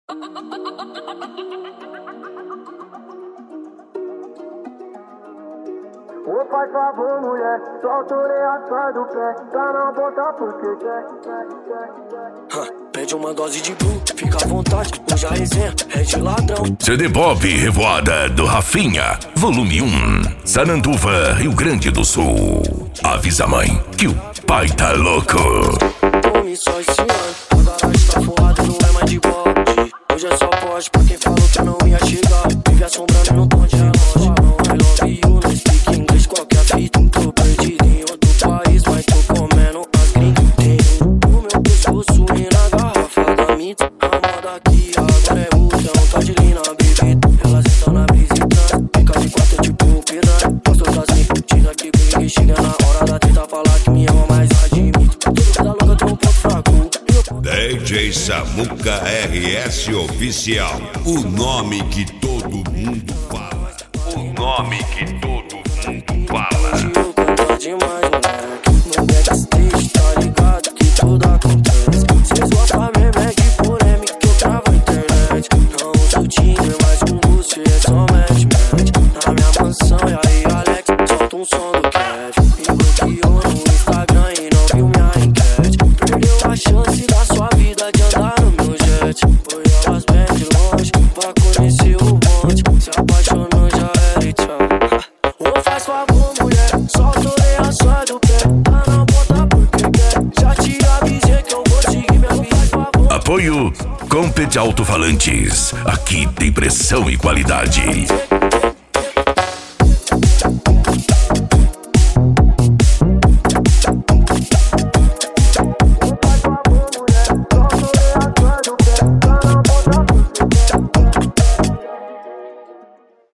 Ô, faz favor, mulher, solta a orelha atrás do pé, pra não botar porque quer. Pede uma dose de blue, fica à vontade, hoje a resenha é de ladrão. CD Pop Revoada do Rafinha, volume 1, Sananduva, Rio Grande do Sul. Avisa a mãe que o pai tá louco. Tome só esse ano, a garagem tá forrada, não é mais de bode. Hoje é só pode pra quem falou que eu não ia chegar. Vive assombrando no tom de relógio. I love you, não speak inglês, qualquer fita. Tô perdido em outro país, mas tô comendo as gringas. Tenho o meu pescoço e na garrafa da Mito. A moda aqui agora é o então tá de linha na bebida. Elas estão na brisa e transa, fica de quatro tipo piranha. Gosto das mentiras que brinca, chega na hora da treta falar que me ama, mas admito. Tudo que dá louca tem um ponto fraco. DJ Samuca RS Oficial, o nome que todo mundo fala. O nome que todo mundo fala. Eu canto demais, moleque. No backstage tá ligado que tudo acontece. Cês gostam mesmo é de polêmica que eu travo a internet. Não uso Tinder, mas com você é só match. Na minha mansão, e aí Alex, solta um som do Cat. Me bloqueou no Instagram e não viu minha enquete. Perdeu a chance da sua vida de andar no meu jet. Foi elas bem de longe pra conhecer o bonde. Se apaixonou já era e tchau. Ô, faz favor, mulher, solta a orelha só do pé. Pra não botar porque quer. Já te avisei que eu vou seguir minha vida. Faz favor. Apoio Compet Alto-Falantes. Aqui tem pressão e qualidade.